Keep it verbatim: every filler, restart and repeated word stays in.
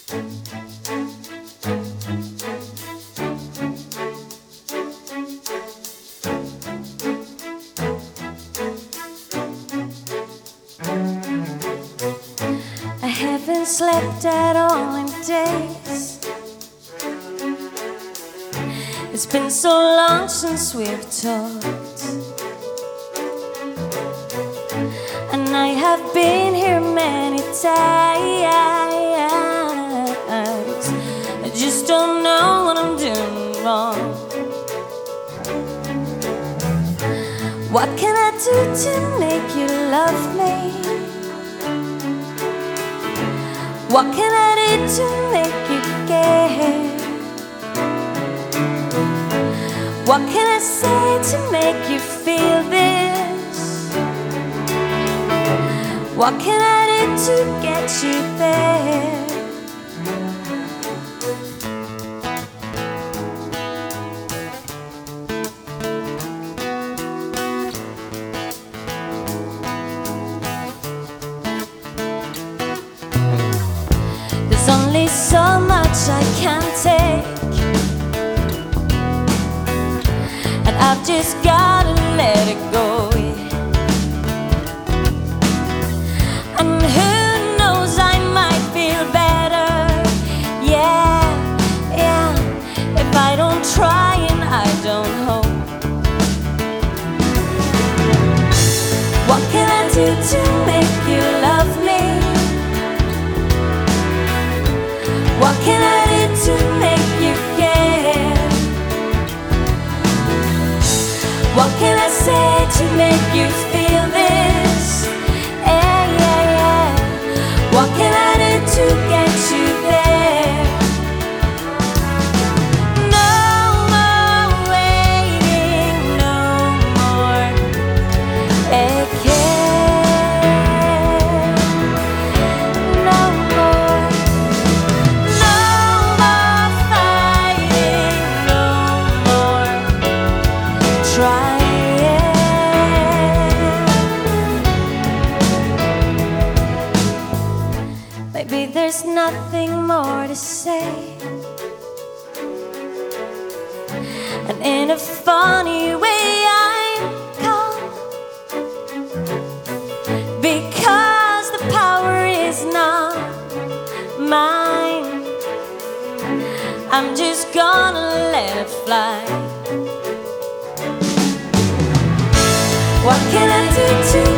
I haven't slept at all in days. It's been so long since we've talked, and I have been here many times. I just don't know what I'm doing wrong. What can I do to make you love me? What can I do to make you care? What can I say to make you feel this? What can I do to get you there? There's only so much I can take, and I've just gotta let it go. And who knows, I might feel better, yeah, yeah, if I don't try and I don't hope. What can I do to make you love me? What can I do to make you care? What can I say to make you feel this? Yeah, yeah, yeah. What can I do to get you there? No more waiting, no more aching, no more, no more fighting, no more trying. Maybe there's nothing more to say, and in a funny way I'm calm, because the power is not mine. I'm just gonna let it fly. What can I do to